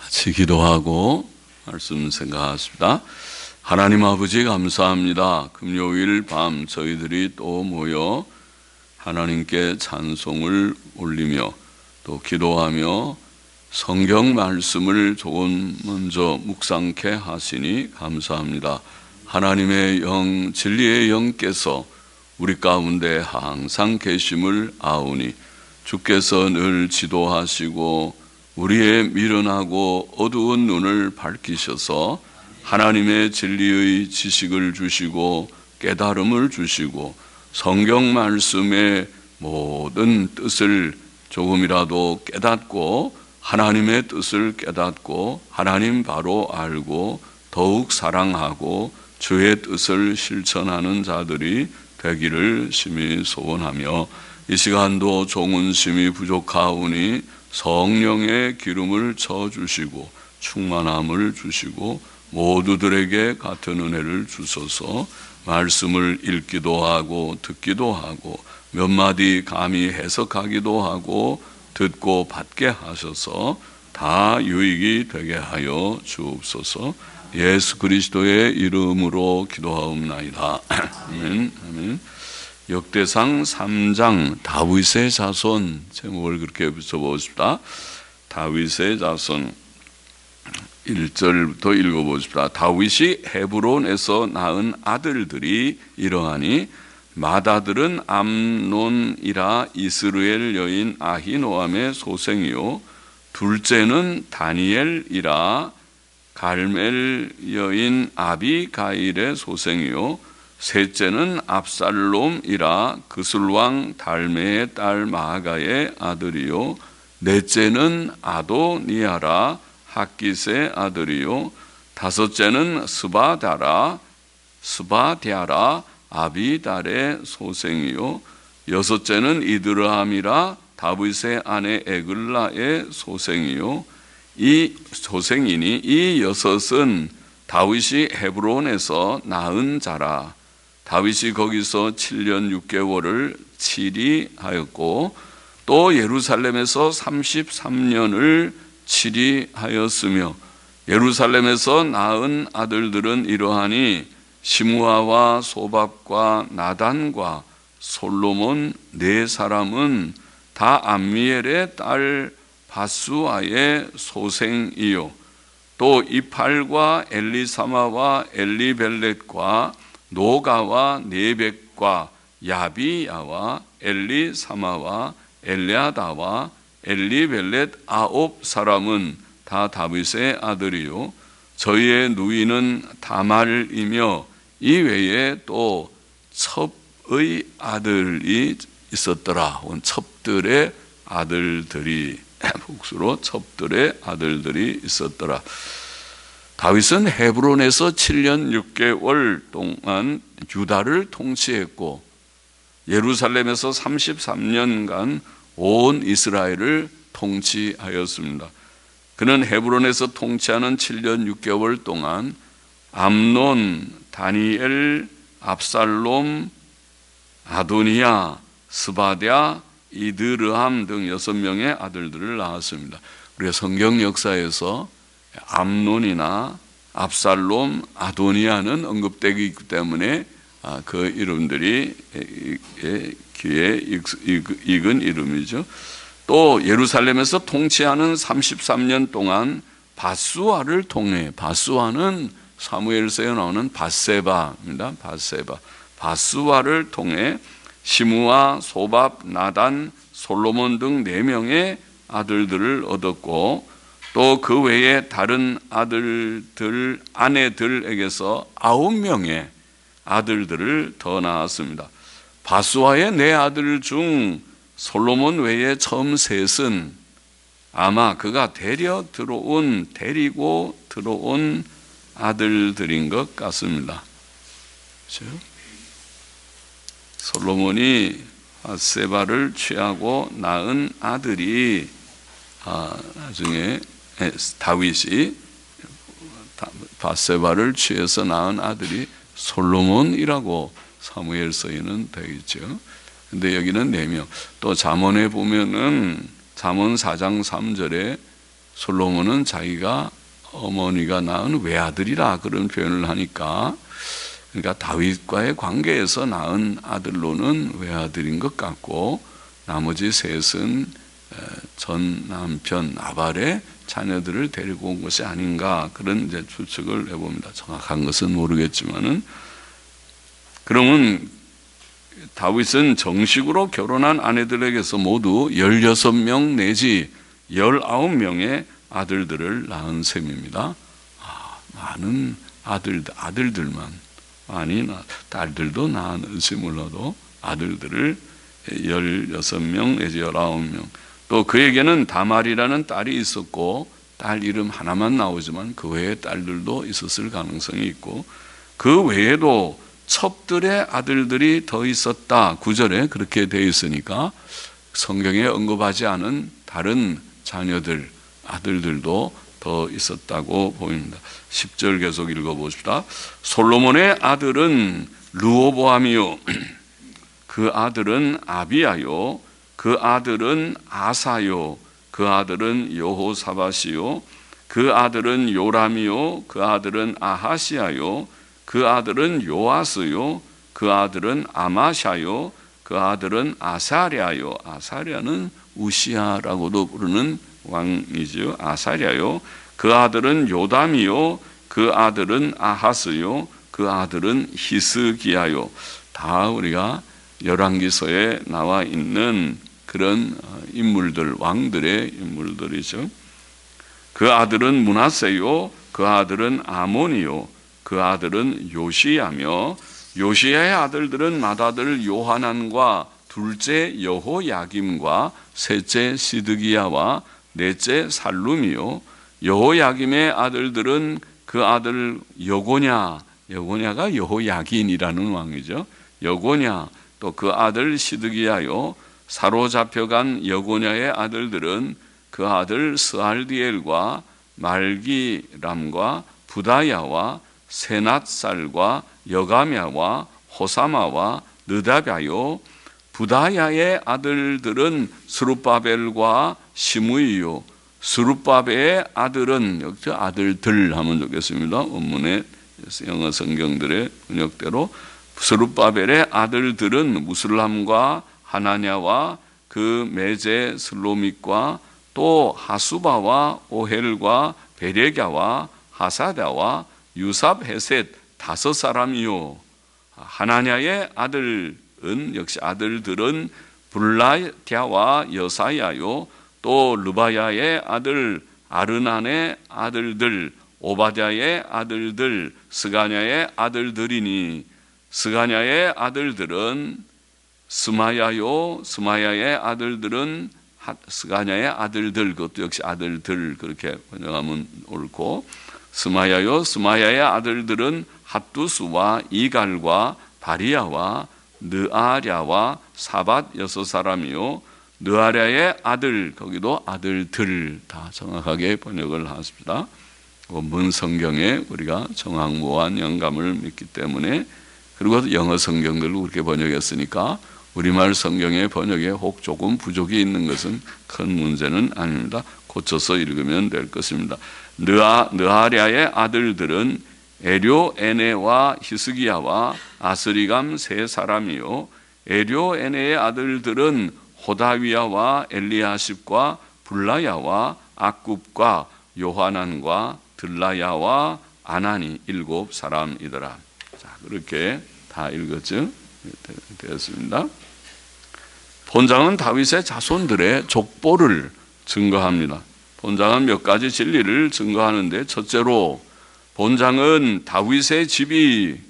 같이 기도하고 말씀 생각하십니다. 하나님 아버지 감사합니다. 금요일 밤 저희들이 또 모여 하나님께 찬송을 올리며 또 기도하며 성경 말씀을 조금 먼저 묵상케 하시니 감사합니다. 하나님의 영, 진리의 영께서 우리 가운데 항상 계심을 아오니 주께서 늘 지도하시고 우리의 미련하고 어두운 눈을 밝히셔서 하나님의 진리의 지식을 주시고 깨달음을 주시고 성경 말씀의 모든 뜻을 조금이라도 깨닫고 하나님의 뜻을 깨닫고 하나님 바로 알고 더욱 사랑하고 주의 뜻을 실천하는 자들이 되기를 심히 소원하며 이 시간도 종은심이 부족하오니 성령의 기름을 쳐주시고 충만함을 주시고 모두들에게 같은 은혜를 주소서. 말씀을 읽기도 하고 듣기도 하고 몇 마디 감히 해석하기도 하고 듣고 받게 하셔서 다 유익이 되게 하여 주옵소서. 예수 그리스도의 이름으로 기도하옵나이다. 아멘. 아멘. 역대상 3장 다윗의 자손 제목을 그렇게 붙여보십시다. 다윗의 자손 1절부터 읽어보십시다. 다윗이 헤브론에서 낳은 아들들이 이러하니 맏아들은 암논이라 이스라엘 여인 아히노암의 소생이요 둘째는 다니엘이라 갈멜 여인 아비가일의 소생이요 셋째는 압살롬이라 그술왕 달메의 딸 마아가의 아들이요 넷째는 아도니아라 학깃의 아들이요 다섯째는 스바디아라 아비달의 소생이요 여섯째는 이드람이라 다윗의 아내 에글라의 소생이요 이 소생이니 이 여섯은 다윗이 헤브론에서 낳은 자라. 다윗이 거기서 7년 6개월을 치리하였고 또 예루살렘에서 33년을 치리하였으며 예루살렘에서 낳은 아들들은 이러하니 시므아와 소밥과 나단과 솔로몬 네 사람은 다 암미엘의 딸 바수아의 소생이요 또 이팔과 엘리사마와 엘리벨렛과 노가와 네벡과 야비야와 엘리사마와 엘리아다와 엘리벨렛 아홉 사람은 다 다윗의 아들이요 저희의 누이는 다말이며 이 외에 또 첩의 아들이 있었더라. 첩들의 아들들이 복수로 첩들의 아들들이 있었더라. 다윗은 헤브론에서 7년 6개월 동안 유다를 통치했고 예루살렘에서 33년간 온 이스라엘을 통치하였습니다. 그는 헤브론에서 통치하는 7년 6개월 동안 암논, 다니엘, 압살롬, 아도니아, 스바디아, 이드르함 등 6명의 아들들을 낳았습니다. 우리가 성경 역사에서 암논이나 압살롬, 아도니아는 언급되기 있기 때문에 그 이름들이 귀에 익은 이름이죠. 또 예루살렘에서 통치하는 33년 동안 바수아를 통해 바수아는 사무엘서에 나오는 밧세바입니다. 바수아를 통해 시므아, 소밥, 나단, 솔로몬 등 4명의 아들들을 얻었고 또 그 외에 다른 아내들에게서 9명의 아들들을 더 낳았습니다. 바수아의 4아들 중 솔로몬 외에 처음 셋은 아마 그가 데리고 들어온 아들들인 것 같습니다. 그렇죠? 솔로몬이 밧세바를 취하고 낳은 아들이 나중에 다윗이 밧세바를 취해서 낳은 아들이 솔로몬이라고 사무엘서에는 되어 있죠. 근데 여기는 4명. 또 잠언에 보면은 잠언 4장 3절에 솔로몬은 자기가 어머니가 낳은 외아들이라 그런 표현을 하니까, 그러니까 다윗과의 관계에서 낳은 아들로는 외아들인 것 같고, 나머지 셋은 전 남편 나발의 자녀들을 데리고 온 것이 아닌가, 그런 이제 추측을 해봅니다. 정확한 것은 모르겠지만은. 그러면 다윗은 정식으로 결혼한 아내들에게서 모두 16명 내지 19명의 아들들을 낳은 셈입니다. 많은 아들들만, 많이 딸들도 낳았을지 몰라도 아들들을 16명 내지 19명. 또 그에게는 다말이라는 딸이 있었고, 딸 이름 하나만 나오지만 그 외에 딸들도 있었을 가능성이 있고, 그 외에도 첩들의 아들들이 더 있었다. 9절에 그렇게 되어 있으니까 성경에 언급하지 않은 다른 자녀들, 아들들도 더 있었다고 보입니다. 10절 계속 읽어봅시다. 솔로몬의 아들은 르호보암이요, 그 아들은 아비야요, 그 아들은 아사요, 그 아들은 여호사밧이요, 그 아들은 요람이요, 그 아들은 아하시야요, 그 아들은 요아스요, 그 아들은 아마샤요, 그 아들은 아사랴요. 아사랴는 우시아라고도 부르는 왕이죠. 아사랴요. 그 아들은 요담이요, 그 아들은 아하스요, 그 아들은 히스기야요. 다 우리가 열왕기서에 나와 있는 그런 인물들, 왕들의 인물들이죠. 그 아들은 므낫세요, 그 아들은 아몬이요, 그 아들은 요시야며, 요시야의 아들들은 맏아들 요하난과 둘째 여호야김과 셋째 시드기야와 넷째 살룸이요, 여호야김의 아들들은 그 아들 여고냐가 여호야긴이라는 왕이죠. 여고냐, 또 그 아들 시드기야요, 사로잡혀간 여고냐의 아들들은 그 아들 스알디엘과 말기람과 부다야와 세낫살과 여가мя와 호사마와 느다랴요. 부다야의 아들들은 스룹바벨과 시므이요. 스룹바벨의 아들은, 여기서 아들들 하면 좋겠습니다. 원문의 영어 성경들의 번역대로 스룹바벨의 아들들은 무슬람과 하나냐와 그 메제 슬로믹과 또 하수바와 오헬과 베레갸와 하사다와 유삽 헤셋 5사람이요. 하나냐의 아들은, 역시 아들들은 블라랴와 여사야요, 또 르바야의 아들 아르난의 아들들, 오바댜의 아들들, 스가냐의 아들들이니, 스가냐의 아들들은 스마야요, 스마야의 아들들은 스가냐의 아들들, 그것도 역시 아들들 그렇게 번역하면 옳고, 스마야요, 스마야의 아들들은 핫두스와 이갈과 바리야와 느아랴와 사밧 6사람이요, 느아랴의 아들, 거기도 아들들, 다 정확하게 번역을 하십니다. 원문 성경에 우리가 정확무한 영감을 믿기 때문에, 그리고 영어 성경들로 그렇게 번역했으니까 우리말 성경의 번역에 혹 조금 부족이 있는 것은 큰 문제는 아닙니다. 고쳐서 읽으면 될 것입니다. 느아랴의 아들들은 에료에네와 히스기야와 아스리감 3사람이요, 에료에네의 아들들은 호다위야와 엘리아십과 블라야와 악굽과 요하난과 들라야와 아나니 7사람이더라. 자, 그렇게 다 읽었죠? 되었습니다. 본장은 다윗의 자손들의 족보를 증거합니다. 본장은 몇 가지 진리를 증거하는데, 첫째로 본장은 다윗의 집이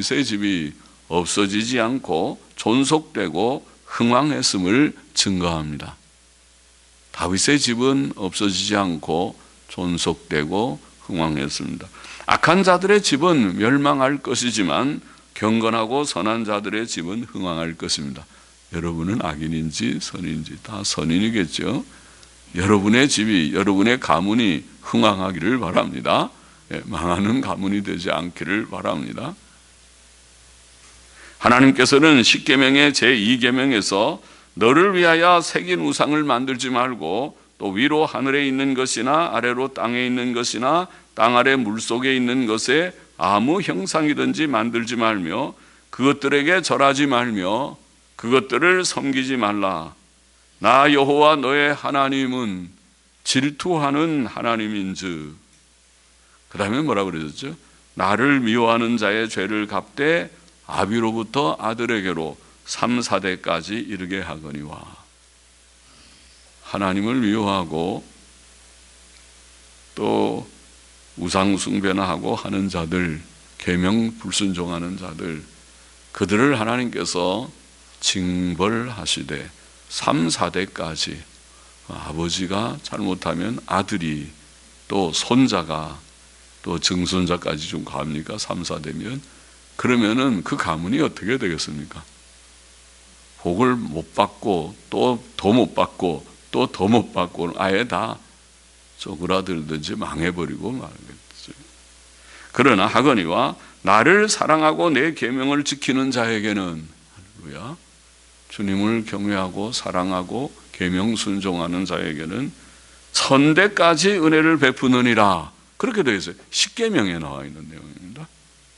없어지지 않고 존속되고 흥왕했음을 증거합니다. 다윗의 집은 없어지지 않고 존속되고 흥왕했습니다. 악한 자들의 집은 멸망할 것이지만 경건하고 선한 자들의 집은 흥왕할 것입니다. 여러분은 악인인지 선인지 다 선인이겠죠. 여러분의 집이, 여러분의 가문이 흥왕하기를 바랍니다. 망하는 가문이 되지 않기를 바랍니다. 하나님께서는 십계명의 제2계명에서 너를 위하여 새긴 우상을 만들지 말고 또 위로 하늘에 있는 것이나 아래로 땅에 있는 것이나 땅 아래 물속에 있는 것에 아무 형상이든지 만들지 말며 그것들에게 절하지 말며 그것들을 섬기지 말라. 나 여호와 너의 하나님은 질투하는 하나님인즉. 그 다음에 뭐라고 그러셨죠? 나를 미워하는 자의 죄를 갚되 아비로부터 아들에게로 3, 4대까지 이르게 하거니와. 하나님을 미워하고 또 우상 숭배나 하고 하는 자들, 계명 불순종하는 자들, 그들을 하나님께서 징벌하시되 3, 4대까지, 아버지가 잘못하면 아들이, 또 손자가, 또 증손자까지 좀 가합니까? 3, 4대면. 그러면은 그 가문이 어떻게 되겠습니까? 복을 못 받고 또 더 못 받고 또 더 못 받고 아예 다 쪼그라들든지 망해버리고 말겠죠. 그러나 하거니와 나를 사랑하고 내 계명을 지키는 자에게는, 할렐루야, 주님을 경외하고 사랑하고 계명 순종하는 자에게는 천대까지 은혜를 베푸느니라. 그렇게 되어 있어요. 십계명에 나와 있는 내용입니다.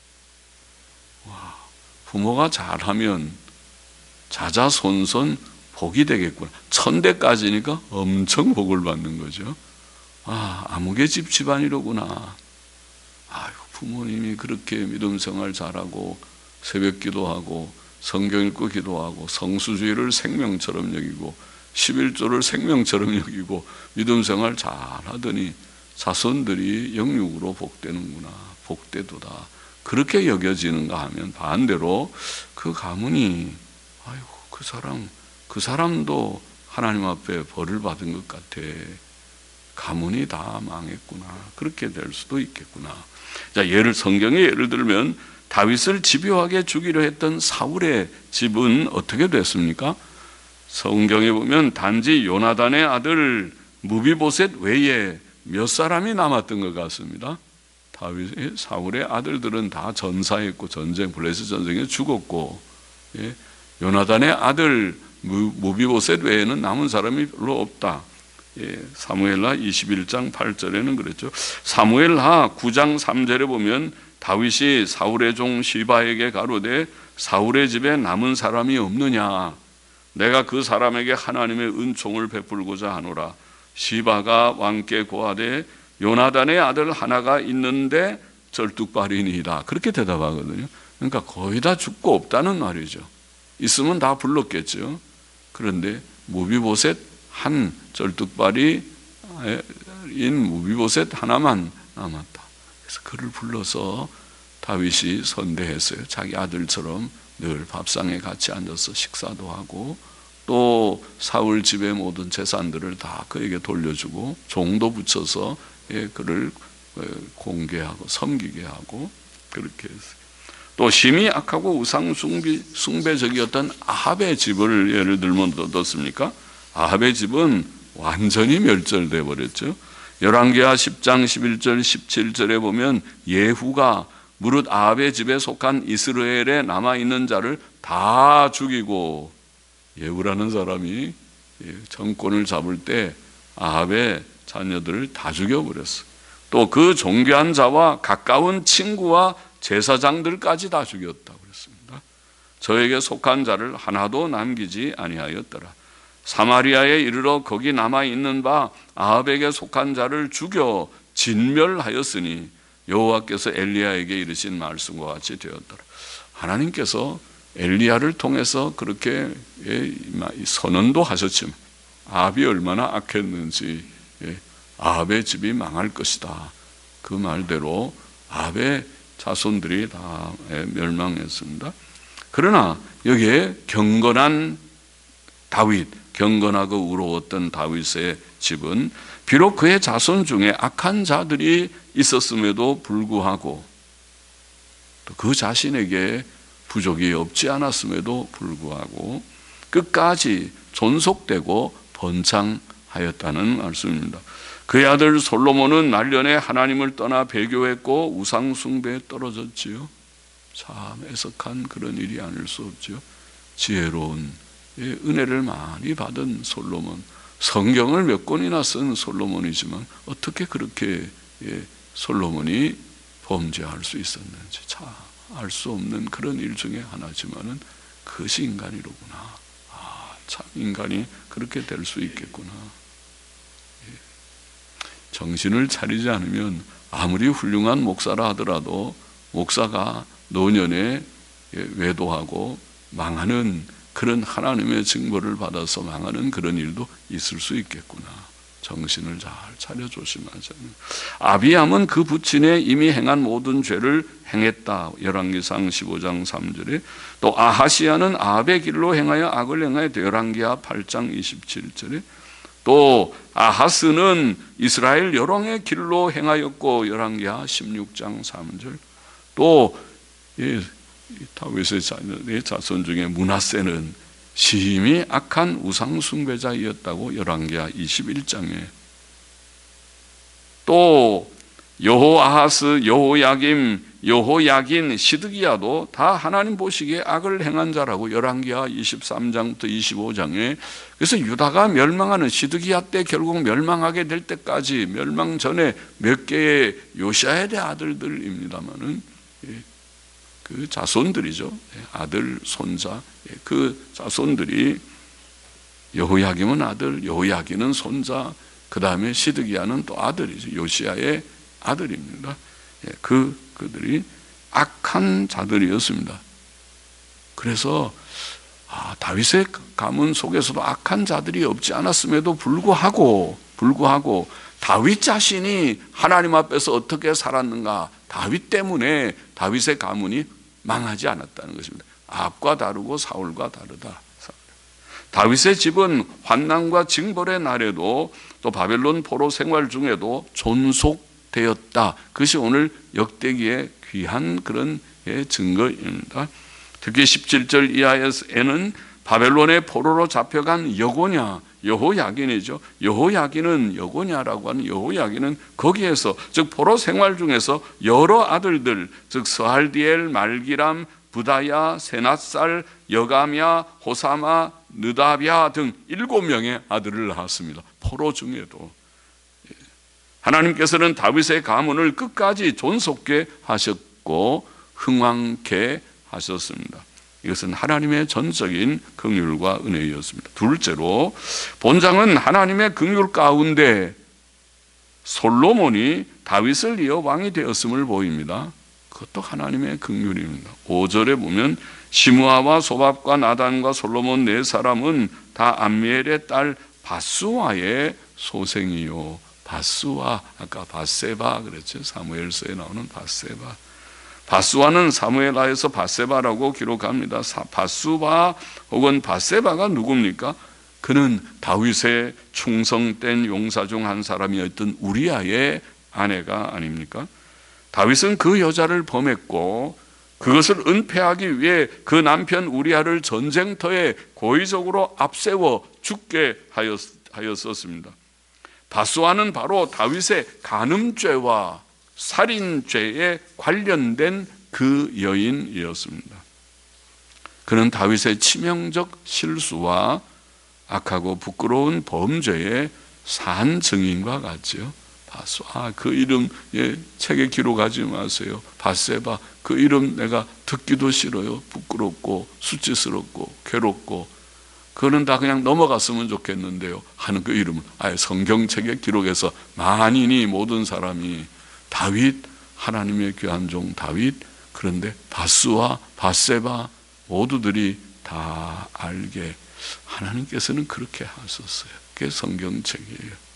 와, 부모가 잘하면 자자손손 복이 되겠구나. 천대까지니까 엄청 복을 받는 거죠. 아, 아무개 집 집안이로구나. 아유, 부모님이 그렇게 믿음 생활 잘하고 새벽 기도하고 성경 읽고 기도하고 성수주의를 생명처럼 여기고 11조를 생명처럼 여기고 믿음 생활 잘하더니 자손들이 영육으로 복되는구나. 복되도다. 그렇게 여겨지는가 하면 반대로 그 가문이, 아이고, 그 사람도 하나님 앞에 벌을 받은 것 같아. 가문이 다 망했구나. 그렇게 될 수도 있겠구나. 자, 성경에 예를 들면 다윗을 집요하게 죽이려 했던 사울의 집은 어떻게 됐습니까? 성경에 보면 단지 요나단의 아들 무비보셋 외에 몇 사람이 남았던 것 같습니다. 사울의 아들들은 다 전사했고 블레셋 전쟁에 죽었고, 요나단의 아들 무비보셋 외에는 남은 사람이 별로 없다. 사무엘하 21장 8절에는 그랬죠. 사무엘하 9장 3절에 보면 다윗이 사울의 종 시바에게 가로되 사울의 집에 남은 사람이 없느냐, 내가 그 사람에게 하나님의 은총을 베풀고자 하노라. 시바가 왕께 고하되 요나단의 아들 하나가 있는데 절뚝발이니이다. 그렇게 대답하거든요. 그러니까 거의 다 죽고 없다는 말이죠. 있으면 다 불렀겠죠. 그런데 무비보셋 한 절뚝발이인 무비보셋 하나만 남았다. 그래서 그를 불러서 다윗이 선대했어요. 자기 아들처럼 늘 밥상에 같이 앉아서 식사도 하고 또 사울 집의 모든 재산들을 다 그에게 돌려주고 종도 붙여서 그를 공개하고 섬기게 하고 그렇게 했어요. 또 심히 악하고 우상 숭배적이었던 아합의 집을 예를 들면 어떻습니까? 아합의 집은 완전히 멸절돼 버렸죠. 열왕기하 10장 11절 17절에 보면 예후가 무릇 아합의 집에 속한 이스라엘에 남아있는 자를 다 죽이고, 예후라는 사람이 정권을 잡을 때 아합의 자녀들을 다 죽여버렸어. 또 그 존귀한 자와 가까운 친구와 제사장들까지 다 죽였다고 그랬습니다. 저에게 속한 자를 하나도 남기지 아니하였더라. 사마리아에 이르러 거기 남아있는 바 아합에게 속한 자를 죽여 진멸하였으니 여호와께서 엘리야에게 이르신 말씀과 같이 되었더라. 하나님께서 엘리야를 통해서 그렇게 선언도 하셨지만 아합이 얼마나 악했는지, 아합의 집이 망할 것이다. 그 말대로 아합의 자손들이 다 멸망했습니다. 그러나 여기에 경건한 다윗, 경건하고 의로웠던 다윗의 집은 비록 그의 자손 중에 악한 자들이 있었음에도 불구하고 또 그 자신에게 부족이 없지 않았음에도 불구하고 끝까지 존속되고 번창하였다는 말씀입니다. 그의 아들 솔로몬은 말년에 하나님을 떠나 배교했고 우상 숭배에 떨어졌지요. 참 애석한 그런 일이 아닐 수 없지요. 지혜로운 은혜를 많이 받은 솔로몬, 솔로몬은 성경을 몇 권이나 쓴 솔로몬이지만 어떻게 그렇게 솔로몬이 범죄할 수 있었는지 알 수 없는 그런 일 중에 하나지만은 그것이 인간이로구나. 참 인간이 그렇게 될 수 있겠구나. 정신을 차리지 않으면 아무리 훌륭한 목사라 하더라도 목사가 노년에 외도하고 망하는 그런 하나님의 징벌을 받아서 망하는 그런 일도 있을 수 있겠구나. 정신을 잘 차려 조심하자면. 아비암은 그 부친에 이미 행한 모든 죄를 행했다. 열왕기상 15장 3절에 또 아하시야는 아합의 길로 행하여 악을 행하여 열왕기하 8장 27절에 또 아하스는 이스라엘 여왕의 길로 행하였고 열왕기하 16장 3절 또 다윗의 자손 중에 므낫세는 심히 악한 우상 숭배자이었다고 열왕기하 21장에 또 여호아하스, 여호야김, 여호야긴, 시드기야도 다 하나님 보시기에 악을 행한 자라고 열왕기하 23장부터 25장에 그래서 유다가 멸망하는 시드기야 때 결국 멸망하게 될 때까지 멸망 전에 몇 개의 요시야의 아들들입니다마는 그 자손들이죠. 아들, 손자 그 자손들이 여호야김은 아들, 여호야긴은 손자 그 다음에 시드기야는 또 아들이죠. 요시야의 아들입니다. 그들이 악한 자들이었습니다. 그래서 다윗의 가문 속에서도 악한 자들이 없지 않았음에도 불구하고 다윗 자신이 하나님 앞에서 어떻게 살았는가? 다윗 때문에 다윗의 가문이 망하지 않았다는 것입니다. 아합과 다르고 사울과 다르다. 다윗의 집은 환난과 징벌의 날에도 또 바벨론 포로 생활 중에도 존속되었다. 그것이 오늘 역대기의 귀한 그런 증거입니다. 특히 17절 이하에는 바벨론의 포로로 잡혀간 여호야긴이죠. 여호야긴은 여고냐라고 하는 여호야긴은 거기에서 즉 포로 생활 중에서 여러 아들들 즉 스할디엘, 말기람, 부다야, 세낫살, 여가랴, 호사마, 느다비아 등 7명의 아들을 낳았습니다. 포로 중에도 하나님께서는 다윗의 가문을 끝까지 존속케 하셨고 흥왕케 하셨습니다. 이것은 하나님의 전적인 긍휼과 은혜였습니다. 둘째로 본장은 하나님의 긍휼 가운데 솔로몬이 다윗을 이어 왕이 되었음을 보입니다. 그것도 하나님의 긍휼입니다. 5절에 보면 시므아와 소밥과 나단과 솔로몬 네 사람은 다 암미엘의 딸 바스와의 소생이요. 바스와 아까 바세바 그랬죠. 사무엘서에 나오는 바세바. 바스와는 사무엘하에서 바세바라고 기록합니다. 바스바 혹은 바세바가 누굽니까? 그는 다윗의 충성된 용사 중 한 사람이었던 우리아의 아내가 아닙니까? 다윗은 그 여자를 범했고 그것을 은폐하기 위해 그 남편 우리아를 전쟁터에 고의적으로 앞세워 죽게 하였었습니다. 바스와는 바로 다윗의 간음죄와 살인죄에 관련된 그 여인이었습니다. 그는 다윗의 치명적 실수와 악하고 부끄러운 범죄의 산 증인과 같죠. 바스와 그 이름 책에 기록하지 마세요. 바세바 그 이름 내가 듣기도 싫어요. 부끄럽고 수치스럽고 괴롭고 그거는 다 그냥 넘어갔으면 좋겠는데요 하는 그 이름은 아예 성경책에 기록해서 만인이 모든 사람이 다윗 하나님의 귀한 종 다윗 그런데 바스와 바세바 모두들이 다 알게 하나님께서는 그렇게 하셨어요. 그게 성경책이에요.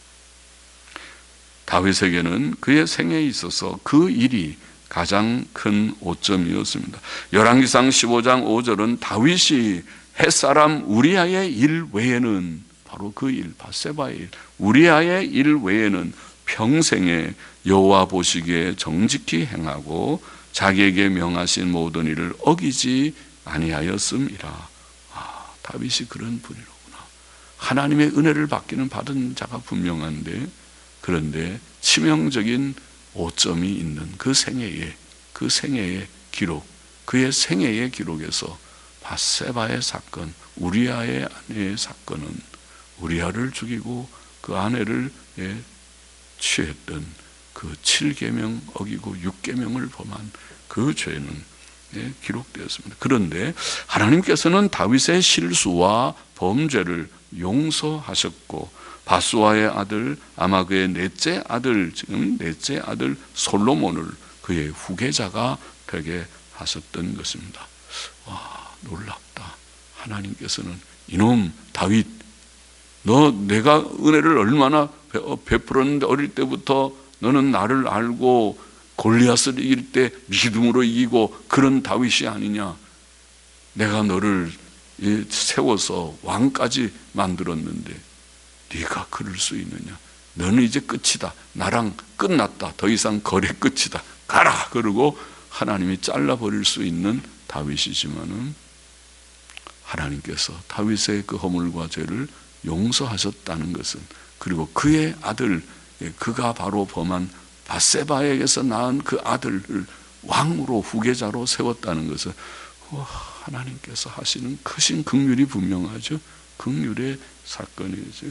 다윗에게는 그의 생애에 있어서 그 일이 가장 큰 오점이었습니다. 열왕기상 15장 5절은 다윗이 햇사람 우리아의 일 외에는 바로 그 일, 바세바의 일, 우리아의 일 외에는 평생에 여호와 보시기에 정직히 행하고 자기에게 명하신 모든 일을 어기지 아니하였음이라. 다윗이 그런 분이로구나. 하나님의 은혜를 받기는 받은 자가 분명한데 그런데 치명적인 오점이 있는 그 생애의 기록, 그의 생애의 기록에서 바세바의 사건, 우리아의 아내의 사건은 우리아를 죽이고 그 아내를 취했던 그 7계명 어기고 6계명을 범한 그 죄는 기록되었습니다. 그런데 하나님께서는 다윗의 실수와 범죄를 용서하셨고 바수아의 아들 아마그의 넷째 아들, 지금 넷째 아들 솔로몬을 그의 후계자가 되게 하셨던 것입니다. 와, 놀랍다. 하나님께서는 이놈 다윗, 너 내가 은혜를 얼마나 베풀었는데 어릴 때부터 너는 나를 알고 골리앗을 이길 때 믿음으로 이기고 그런 다윗이 아니냐. 내가 너를 세워서 왕까지 만들었는데 네가 그럴 수 있느냐. 너는 이제 끝이다. 나랑 끝났다. 더 이상 거래 끝이다. 가라. 그러고 하나님이 잘라버릴 수 있는 다윗이지만은 하나님께서 다윗의 그 허물과 죄를 용서하셨다는 것은, 그리고 그의 아들, 그가 바로 범한 밧세바에게서 낳은 그 아들을 왕으로 후계자로 세웠다는 것은 하나님께서 하시는 크신 긍휼이 분명하죠. 긍휼의 사건이죠.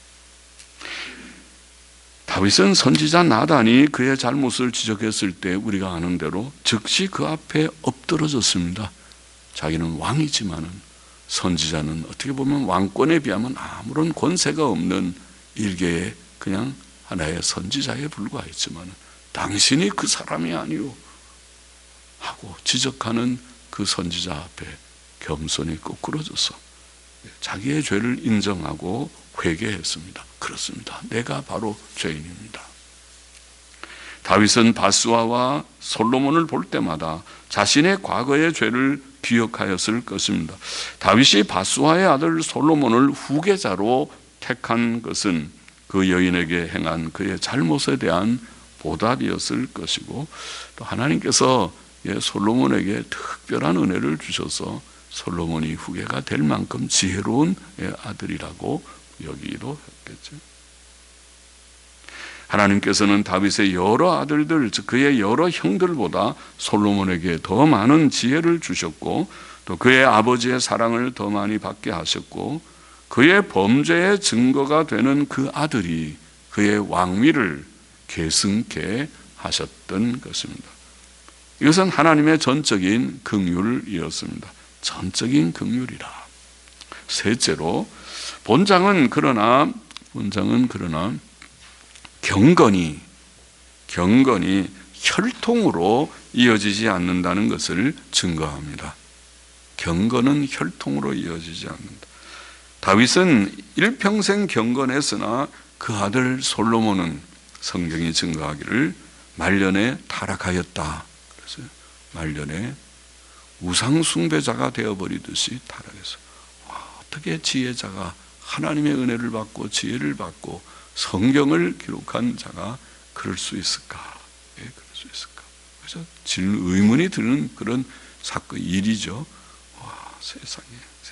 다윗은 선지자 나단이 그의 잘못을 지적했을 때 우리가 아는 대로 즉시 그 앞에 엎드러졌습니다. 자기는 왕이지만은 선지자는 어떻게 보면 왕권에 비하면 아무런 권세가 없는 일개의 그냥 하나의 선지자에 불과했지만 당신이 그 사람이 아니오 하고 지적하는 그 선지자 앞에 겸손히 거꾸러져서 자기의 죄를 인정하고 회개했습니다. 그렇습니다. 내가 바로 죄인입니다. 다윗은 바스와와 솔로몬을 볼 때마다 자신의 과거의 죄를 기억하였을 것입니다. 다윗이 바스와의 아들 솔로몬을 후계자로 택한 것은 그 여인에게 행한 그의 잘못에 대한 보답이었을 것이고, 또 하나님께서 솔로몬에게 특별한 은혜를 주셔서 솔로몬이 후계가 될 만큼 지혜로운 아들이라고 여기기도 했겠죠. 하나님께서는 다윗의 여러 아들들, 즉 그의 여러 형들보다 솔로몬에게 더 많은 지혜를 주셨고, 또 그의 아버지의 사랑을 더 많이 받게 하셨고, 그의 범죄의 증거가 되는 그 아들이 그의 왕위를 계승케 하셨던 것입니다. 이것은 하나님의 전적인 긍휼이었습니다. 전적인 긍휼이라. 셋째로, 본장은 그러나 경건이 혈통으로 이어지지 않는다는 것을 증거합니다. 경건은 혈통으로 이어지지 않는다. 다윗은 일평생 경건했으나 그 아들 솔로몬은 성경이 증거하기를 말년에 타락하였다. 그래서 말년에 우상숭배자가 되어버리듯이 타락했어요. 어떻게 지혜자가 하나님의 은혜를 받고 지혜를 받고 성경을 기록한 자가 그럴 수 있을까? 왜 그럴 수 있을까? 그래서 의문이 드는 그런 사건, 일이죠. 와, 세상에.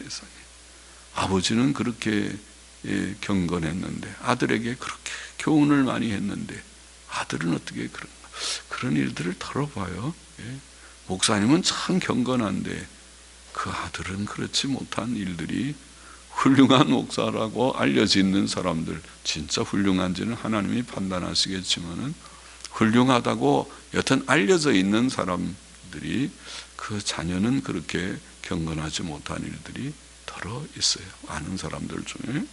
아버지는 그렇게 경건했는데, 아들에게 그렇게 교훈을 많이 했는데, 아들은 어떻게 그런 일들을 털어봐요. 목사님은 참 경건한데, 그 아들은 그렇지 못한 일들이, 훌륭한 목사라고 알려져 있는 사람들, 진짜 훌륭한지는 하나님이 판단하시겠지만은 훌륭하다고 여튼 알려져 있는 사람들이 그 자녀는 그렇게 경건하지 못한 일들이 덜어 있어요. 아는 사람들 중에.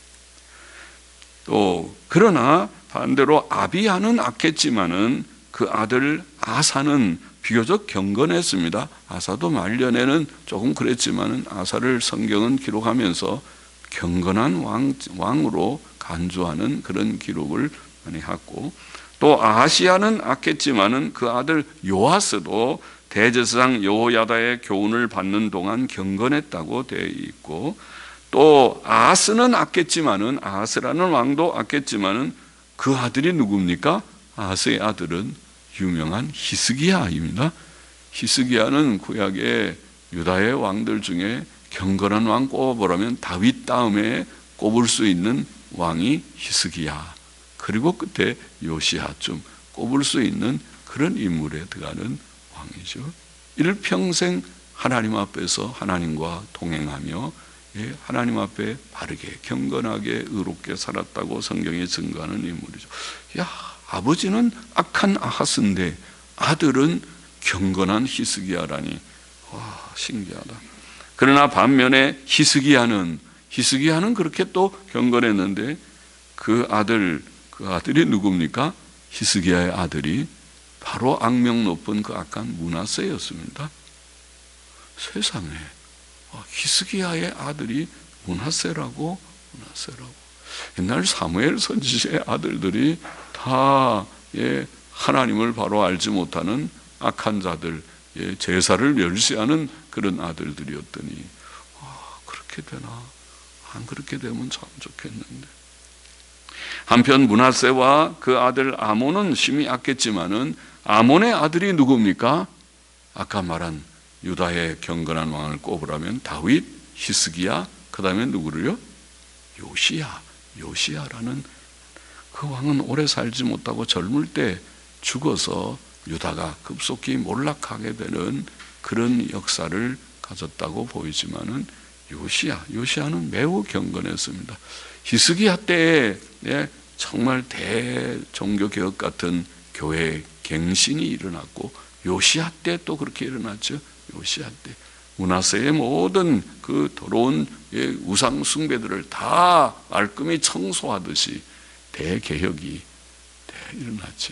또 그러나 반대로 아비야는 악했지만은 그 아들 아사는 비교적 경건했습니다. 아사도 말년에는 조금 그랬지만은 아사를 성경은 기록하면서 경건한 왕으로 간주하는 그런 기록을 많이 했고, 또 아하시야는 악했지만은 그 아들 요아스도 대제사장 여호야다의 교훈을 받는 동안 경건했다고 되어 있고, 또 아하스는 악했지만은, 아하스라는 왕도 악했지만은 그 아들이 누굽니까? 아하스의 아들은 유명한 히스기야입니다. 히스기야는 구약의 유다의 왕들 중에 경건한 왕 꼽아보라면 다윗 다음에 꼽을 수 있는 왕이 히스기야, 그리고 끝에 요시야쯤 꼽을 수 있는 그런 인물에 들어가는 왕이죠. 일평생 하나님 앞에서 하나님과 동행하며 하나님 앞에 바르게 경건하게 의롭게 살았다고 성경에 증거하는 인물이죠. 야, 아버지는 악한 아하스인데 아들은 경건한 히스기야라니, 와, 신기하다. 그러나 반면에 히스기야는 그렇게 또 경건했는데 그 아들이 누굽니까? 히스기야의 아들이 바로 악명 높은 그 악한 므낫세였습니다. 세상에, 히스기야의 아들이 므낫세라고. 옛날 사무엘 선지자의 아들들이 다 하나님을 바로 알지 못하는 악한 자들, 제사를 멸시하는 그런 아들들이었더니, 그렇게 되나? 안 그렇게 되면 참 좋겠는데. 한편 므낫세와 그 아들 아몬은 심히 악했지만은 아몬의 아들이 누굽니까? 아까 말한 유다의 경건한 왕을 꼽으라면 다윗, 히스기야, 그 다음에 누구를요? 요시야라는 그 왕은 오래 살지 못하고 젊을 때 죽어서 유다가 급속히 몰락하게 되는 그런 역사를 가졌다고 보이지만은 요시야는 매우 경건했습니다. 히스기야 때에 정말 대종교개혁 같은 교회 갱신이 일어났고, 요시야 때 또 그렇게 일어났죠. 요시야 때 므낫세의 모든 그 더러운 우상 숭배들을 다 말끔히 청소하듯이 대개혁이 일어났죠.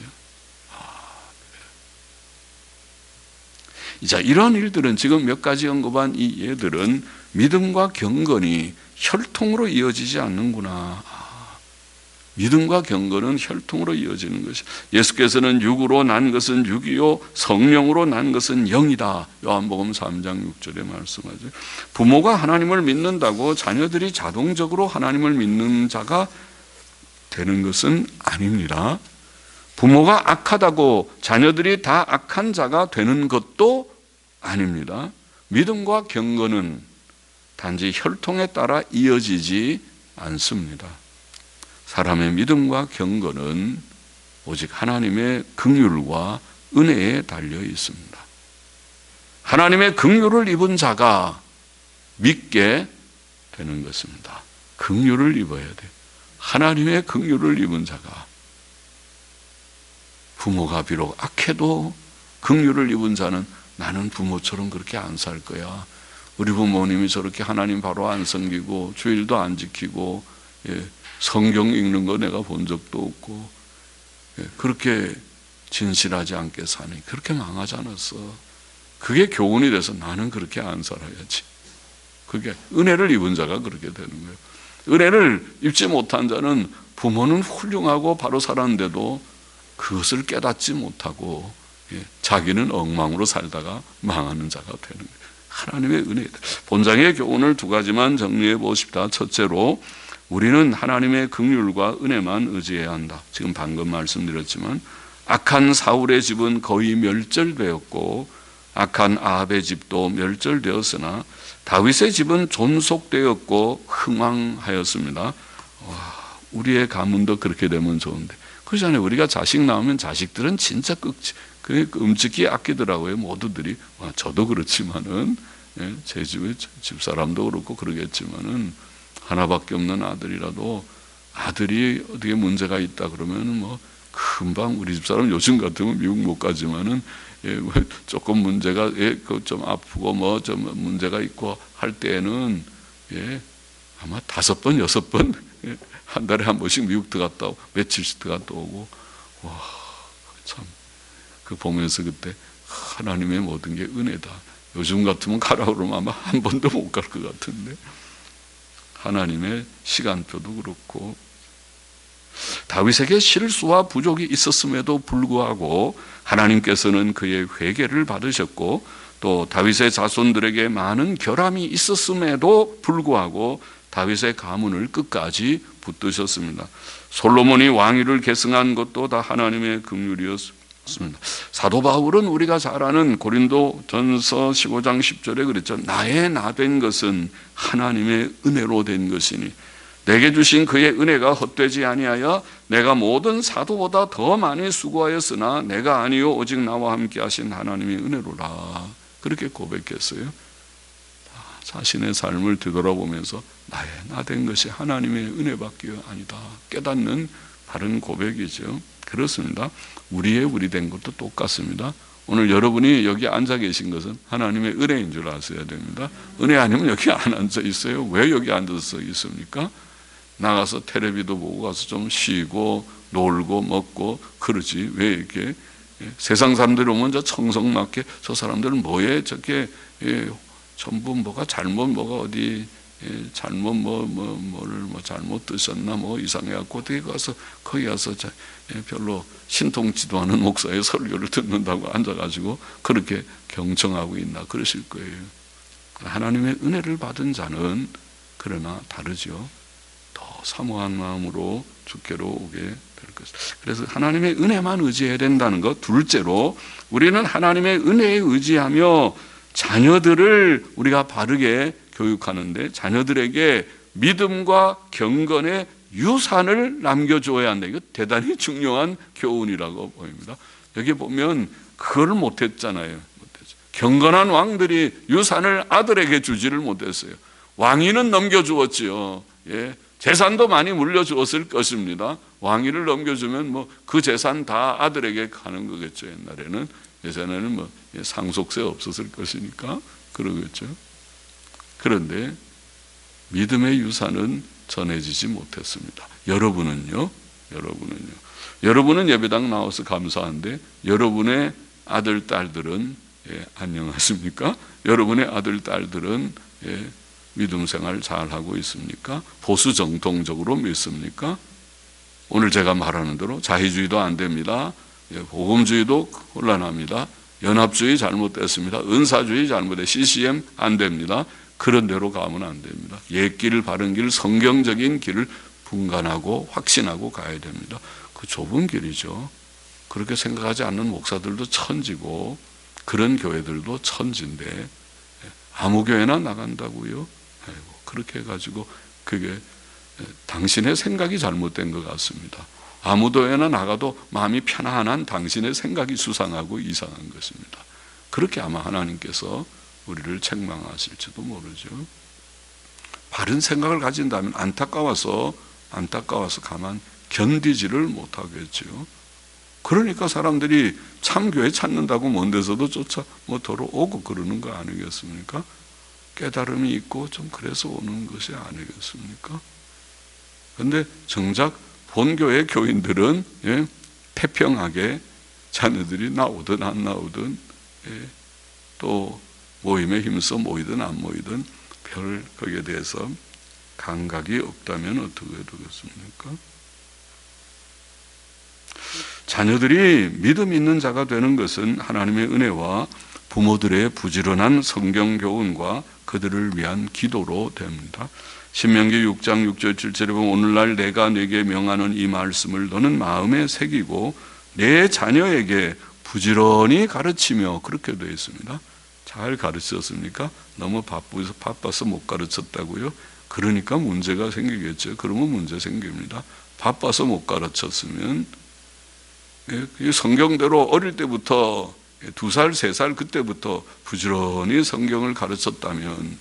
자, 이런 일들은 지금 몇 가지 언급한 이 예들은 믿음과 경건이 혈통으로 이어지지 않는구나. 믿음과 경건은 혈통으로 이어지는 것이, 예수께서는 육으로 난 것은 육이요 성령으로 난 것은 영이다. 요한복음 3장 6절에 말씀하죠. 부모가 하나님을 믿는다고 자녀들이 자동적으로 하나님을 믿는 자가 되는 것은 아닙니다. 부모가 악하다고 자녀들이 다 악한 자가 되는 것도 아닙니다. 믿음과 경건은 단지 혈통에 따라 이어지지 않습니다. 사람의 믿음과 경건은 오직 하나님의 긍휼과 은혜에 달려 있습니다. 하나님의 긍휼을 입은 자가 믿게 되는 것입니다. 긍휼을 입어야 돼. 하나님의 긍휼을 입은 자가, 부모가 비록 악해도 긍휼을 입은 자는 나는 부모처럼 그렇게 안 살 거야. 우리 부모님이 저렇게 하나님 바로 안 섬기고 주일도 안 지키고 성경 읽는 거 내가 본 적도 없고 그렇게 진실하지 않게 사니 그렇게 망하지 않았어. 그게 교훈이 돼서 나는 그렇게 안 살아야지. 그게 은혜를 입은 자가 그렇게 되는 거예요. 은혜를 입지 못한 자는 부모는 훌륭하고 바로 살았는데도 그것을 깨닫지 못하고 자기는 엉망으로 살다가 망하는 자가 되는 거예요. 하나님의 은혜다. 본장의 교훈을 두 가지만 정리해 보십시다. 첫째로 우리는 하나님의 긍휼과 은혜만 의지해야 한다. 지금 방금 말씀드렸지만 악한 사울의 집은 거의 멸절되었고 악한 아합의 집도 멸절되었으나 다윗의 집은 존속되었고 흥왕하였습니다. 와, 우리의 가문도 그렇게 되면 좋은데 그렇잖아요. 우리가 자식 낳으면 자식들은 진짜 끔찍히 아끼더라고요. 모두들이. 저도 그렇지만은 제 집에 집사람도 그렇고 그러겠지만은 하나밖에 없는 아들이라도 아들이 어떻게 문제가 있다 그러면은 뭐 금방 우리 집사람 요즘 같으면 미국 못 가지만은 조금 문제가 좀 아프고 뭐 좀 문제가 있고 할 때에는 아마 5번 6번 한 달에 한 번씩 미국 들어갔다 오고 며칠씩 들어갔다 오고 와 참 그 보면서 그때 하나님의 모든 게 은혜다. 요즘 같으면 가라 그러면 아마 한 번도 못 갈 것 같은데 하나님의 시간표도 그렇고 다윗에게 실수와 부족이 있었음에도 불구하고 하나님께서는 그의 회개를 받으셨고 또 다윗의 자손들에게 많은 결함이 있었음에도 불구하고 다윗의 가문을 끝까지 붙드셨습니다. 솔로몬이 왕위를 계승한 것도 다 하나님의 긍휼이었습니다. 사도 바울은 우리가 잘 아는 고린도전서 15장 10절에 그랬죠. 나의 나 된 것은 하나님의 은혜로 된 것이니 내게 주신 그의 은혜가 헛되지 아니하여 내가 모든 사도보다 더 많이 수고하였으나 내가 아니요 오직 나와 함께 하신 하나님의 은혜로라. 그렇게 고백했어요. 자신의 삶을 되돌아보면서 나의 나된 것이 하나님의 은혜밖에 아니다 깨닫는 바른 고백이죠. 그렇습니다. 우리의 우리 된 것도 똑같습니다. 오늘 여러분이 여기 앉아 계신 것은 하나님의 은혜인 줄 아셔야 됩니다. 은혜 아니면 여기 안 앉아 있어요. 왜 여기 앉아서 있습니까? 나가서 텔레비도 보고 가서 좀 쉬고 놀고 먹고 그러지 왜 이렇게 세상 사람들이 오면 저 청성맞게 저 사람들은 뭐에 저게 전부 뭐가 잘못 뭐가 어디 잘못 뭐를 잘못 드셨나 뭐 이상해갖고 어디 가서 거기 가서 별로 신통치도 않은 목사의 설교를 듣는다고 앉아가지고 그렇게 경청하고 있나 그러실 거예요. 하나님의 은혜를 받은 자는 그러나 다르죠. 더 사모한 마음으로 주께로 오게 될 것입니다. 그래서 하나님의 은혜만 의지해야 된다는 것. 둘째로 우리는 하나님의 은혜에 의지하며 자녀들을 우리가 바르게 교육하는데 자녀들에게 믿음과 경건의 유산을 남겨줘야 한다. 이거 대단히 중요한 교훈이라고 보입니다. 여기 보면 그걸 못했잖아요. 경건한 왕들이 유산을 아들에게 주지를 못했어요. 왕위는 넘겨주었지요. 재산도 많이 물려주었을 것입니다. 왕위를 넘겨주면 뭐 그 재산 다 아들에게 가는 거겠죠. 옛날에는 예전에는 뭐 상속세 없었을 것이니까 그러겠죠. 그런데 믿음의 유산은 전해지지 못했습니다. 여러분은 예배당 나와서 감사한데 여러분의 아들 딸들은 안녕하십니까? 여러분의 아들 딸들은 믿음 생활 잘 하고 있습니까? 보수 정통적으로 믿습니까? 오늘 제가 말하는 대로 자의주의도 안 됩니다. 복음주의도 혼란합니다. 연합주의 잘못됐습니다. 은사주의 잘못돼 CCM 안 됩니다. 그런 대로 가면 안 됩니다. 옛길 바른 길 성경적인 길을 분간하고 확신하고 가야 됩니다. 그 좁은 길이죠. 그렇게 생각하지 않는 목사들도 천지고 그런 교회들도 천지인데 아무 교회나 나간다고요? 아이고, 그렇게 해가지고 그게 당신의 생각이 잘못된 것 같습니다. 아무 교회나 나가도 마음이 편안한 당신의 생각이 수상하고 이상한 것입니다. 그렇게 아마 하나님께서 우리를 책망하실지도 모르죠. 바른 생각을 가진다면 안타까워서 가만 견디지를 못하겠죠. 그러니까 사람들이 참교회 찾는다고 먼 데서도 쫓아 들어오고 그러는 거 아니겠습니까? 깨달음이 있고 좀 그래서 오는 것이 아니겠습니까? 그런데 정작 본교회 교인들은 태평하게 자녀들이 나오든 안 나오든 또 모임에 힘써 모이든 안 모이든 별 거기에 대해서 감각이 없다면 어떻게 되겠습니까? 자녀들이 믿음 있는 자가 되는 것은 하나님의 은혜와 부모들의 부지런한 성경 교훈과 그들을 위한 기도로 됩니다. 신명기 6장 6절 7절에 보면 오늘날 내가 네게 명하는 이 말씀을 너는 마음에 새기고 내 자녀에게 부지런히 가르치며 그렇게 되어 있습니다. 잘 가르쳤습니까? 너무 바빠서 못 가르쳤다고요? 그러니까 문제가 생기겠죠. 그러면 문제 생깁니다. 바빠서 못 가르쳤으면 성경대로 어릴 때부터 2살, 3살 그때부터 부지런히 성경을 가르쳤다면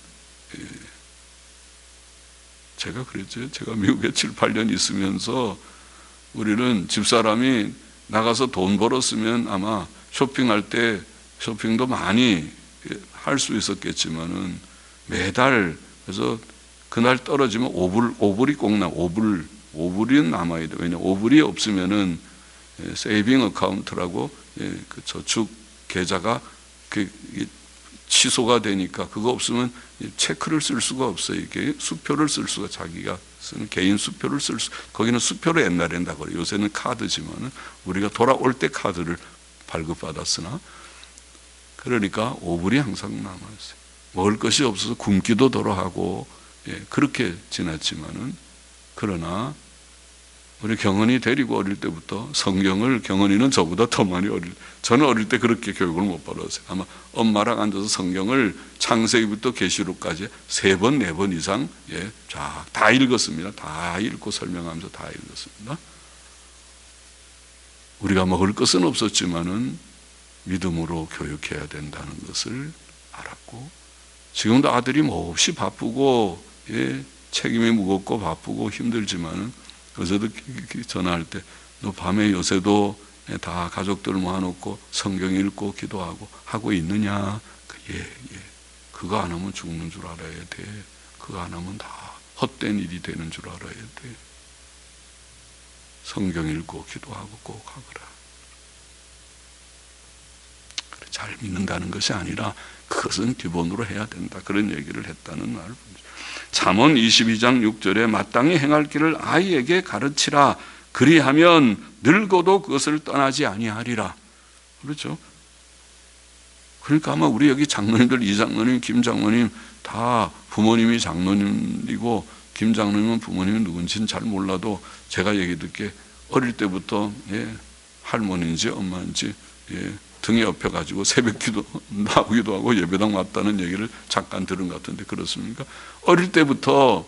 제가 그랬죠. 제가 미국에 7, 8년 있으면서 우리는 집사람이 나가서 돈 벌었으면 아마 쇼핑할 때 쇼핑도 많이 할 수 있었겠지만은 매달 그래서 그날 떨어지면 5불이 꼭 나. 5불이 남아야 돼. 왜냐 5불이 없으면은 세이빙 어카운트라고 그 저축 계좌가 취소가 되니까 그거 없으면 체크를 쓸 수가 없어요. 이게 수표를 쓸 수가 자기가 쓰는 개인 수표를 쓸 수. 거기는 수표로 옛날엔 다 그래요. 요새는 카드지만은 우리가 돌아올 때 카드를 발급받았으나 그러니까 5불이 항상 남아있어요. 먹을 것이 없어서 굶기도 덜어하고 그렇게 지났지만은 그러나 우리 경은이 데리고 어릴 때부터 성경을 경은이는 저보다 더 많이 저는 어릴 때 그렇게 교육을 못 받았어요. 아마 엄마랑 앉아서 성경을 창세기부터 계시록까지 3번, 4번 이상 다 읽었습니다. 다 읽고 설명하면서 다 읽었습니다. 우리가 먹을 것은 없었지만은 믿음으로 교육해야 된다는 것을 알았고 지금도 아들이 몹시 바쁘고 책임이 무겁고 바쁘고 힘들지만은 어제도 전화할 때 너 밤에 요새도 다 가족들 모아놓고 성경 읽고 기도하고 하고 있느냐? 예. 그거 안 하면 죽는 줄 알아야 돼. 그거 안 하면 다 헛된 일이 되는 줄 알아야 돼. 성경 읽고 기도하고 꼭 하거라. 잘 믿는다는 것이 아니라 그것은 기본으로 해야 된다. 그런 얘기를 했다는 말. 잠언 22장 6절에 마땅히 행할 길을 아이에게 가르치라. 그리하면 늙어도 그것을 떠나지 아니하리라. 그렇죠? 그러니까 아마 우리 여기 장로님들, 이 장로님, 김 장로님 다 부모님이 장로님이고 김 장로님은 부모님이 누군지는 잘 몰라도 제가 얘기 듣기에 어릴 때부터 할머니인지 엄마인지 등에 업혀가지고 새벽 기도 나오기도 하고 예배당 왔다는 얘기를 잠깐 들은 것 같은데 그렇습니까? 어릴 때부터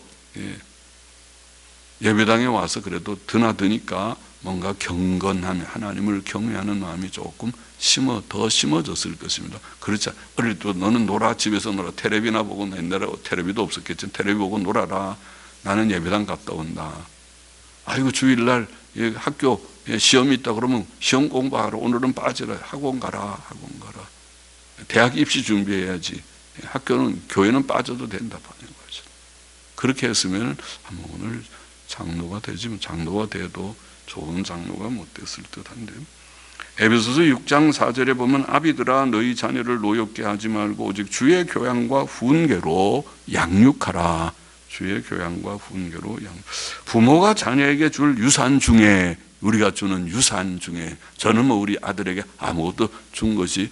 예배당에 와서 그래도 드나드니까 뭔가 경건하며 하나님을 경외하는 마음이 조금 더 심어졌을 것입니다. 그렇지. 어릴 때 너는 놀아, 집에서 놀아. 텔레비나 보고 옛날에 텔레비도 없었겠지. 텔레비 보고 놀아라. 나는 예배당 갔다 온다. 아이고 주일날 학교 시험이 있다 그러면 시험 공부하러 오늘은 빠지라. 학원 가라. 대학 입시 준비해야지. 학교는 교회는 빠져도 된다. 그렇게 했으면 오늘 장로가 되지만 장로가 돼도 좋은 장로가 못 됐을 듯한데. 에베소서 6장 4절에 보면 아비들아 너희 자녀를 노엽게 하지 말고 오직 주의 교양과 훈계로 양육하라. 주의 교양과 훈계로 양육. 부모가 자녀에게 줄 유산 중에 우리가 주는 유산 중에 저는 우리 아들에게 아무것도 준 것이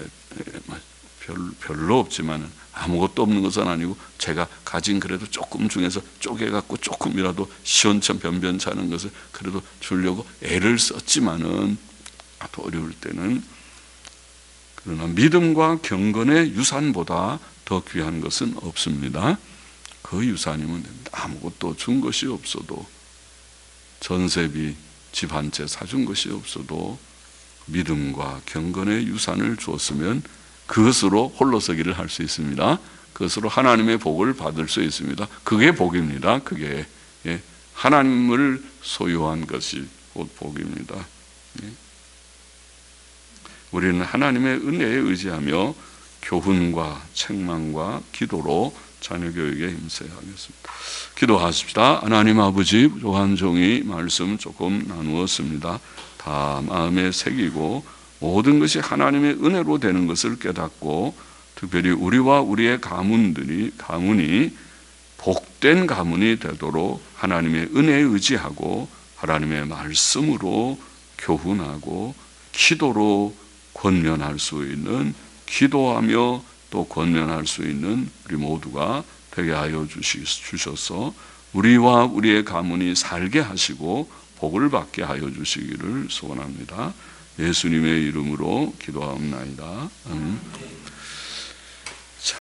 별로 없지만 아무것도 없는 것은 아니고 제가 가진 그래도 조금 중에서 쪼개갖고 조금이라도 시원천 변변찮은 것을 그래도 주려고 애를 썼지만은 또 어려울 때는 그러나 믿음과 경건의 유산보다 더 귀한 것은 없습니다. 그 유산이면 됩니다. 아무것도 준 것이 없어도 전세비 집 한 채 사준 것이 없어도 믿음과 경건의 유산을 주었으면 그것으로 홀로서기를 할 수 있습니다. 그것으로 하나님의 복을 받을 수 있습니다. 그게 복입니다. 그게 하나님을 소유한 것이 곧 복입니다. 우리는 하나님의 은혜에 의지하며 교훈과 책망과 기도로 자녀 교육에 힘써야 하겠습니다. 기도하십시다. 하나님 아버지, 부족한 종이 말씀 조금 나누었습니다. 다 마음에 새기고 모든 것이 하나님의 은혜로 되는 것을 깨닫고 특별히 우리와 우리의 가문이 복된 가문이 되도록 하나님의 은혜에 의지하고 하나님의 말씀으로 교훈하고 기도로 권면할 수 있는, 기도하며 또 권면할 수 있는 우리 모두가 되게 하여 주셔서 우리와 우리의 가문이 살게 하시고 복을 받게 하여 주시기를 소원합니다. 예수님의 이름으로 기도하옵나이다. 아멘.